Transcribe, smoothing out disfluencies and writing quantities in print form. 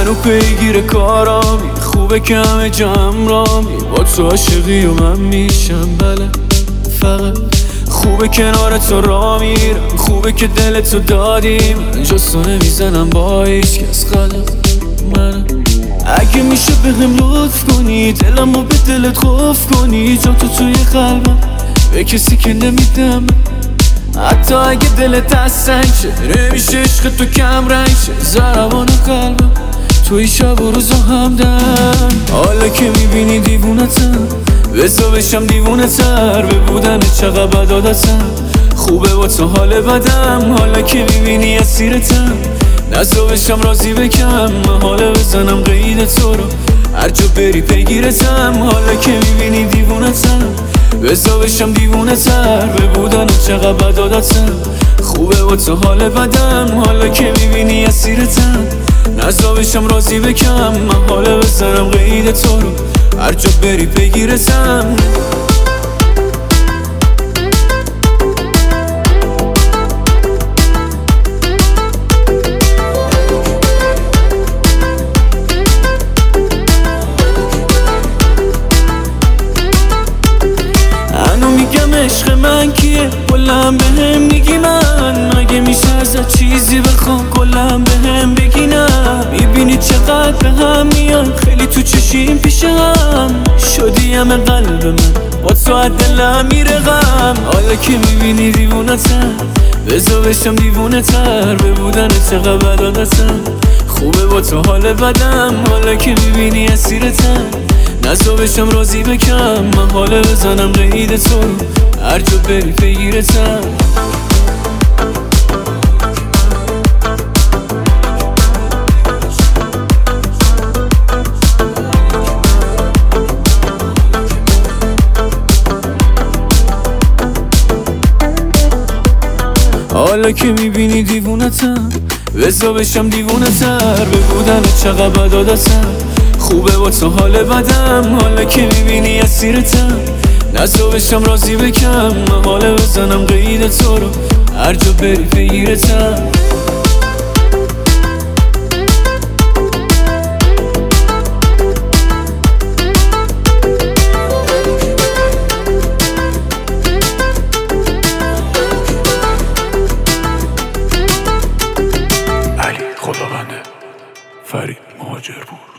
منو پیگیر کارامی، خوبه که همه جمع رامی، با تو عاشقی و من میشم بله. فقط خوبه کنار تو را میرم، خوبه که دلتو دادی من جستو نمیزنم با هیچ کس غلط. من اگه میشه بهم لطف کنی، دلمو به دلت قفل کنی، جا تو توی قلبم به کسی که نمیدم. حتی اگه دلت از سنگ شه، نمیشه عشق تو کم رنگ شه، ضربان قلبم توی شب و روزا همدم. حالا که میبینی دیوونتم، بزا بشم دیوونه تر، به بودن چقدر بد عادتم، خوبه با تو حال بدم. حالا که میبینی اسیرتم، نزا بشم راضی بکم، من حالا بزنم قید تو رو هر جا بری پیگیرتم. حالا که میبینی دیوونتم، بزا بشم دیوونه تر، به بودن چقدر بد عادتم، خوبه با تو حال بدم. حالا که میبینی اسیرتم، نزا بشم راضی بکم، من حالا بزنم قید تو رو هر جا بری پیگیرتم. منو میگم عشق من کیه، کلم بهم میگی من، مگه میشه ازت چیزی بخوام کلم بهم بگی نه. میبینی چقدر به هم میان، خیلی تو چشیم پیش هم شدی همه قلب من، با تو از دلم میره غم. حالا که میبینی دیوونتم، بزا بشم دیوونه تر، به بودن چقدر بد عادتم، خوبه با تو حال بدم. حالا که میبینی اسیرتم، نزا بشم راضی بکم، من حالا بزنم قید تو رو هر جا بری پیگیرتم. حالا که میبینی دیوونتم، بزا بشم دیوونه تر، به بودن چقدر بد عادتم، خوبه با تو حال بدم. حالا که میبینی اسیرتم، نزا بشم راضی بکم، من حالا بزنم قید تو رو هر جا بری پیگیرتم. علی خداونده، فرید مهاجرپور.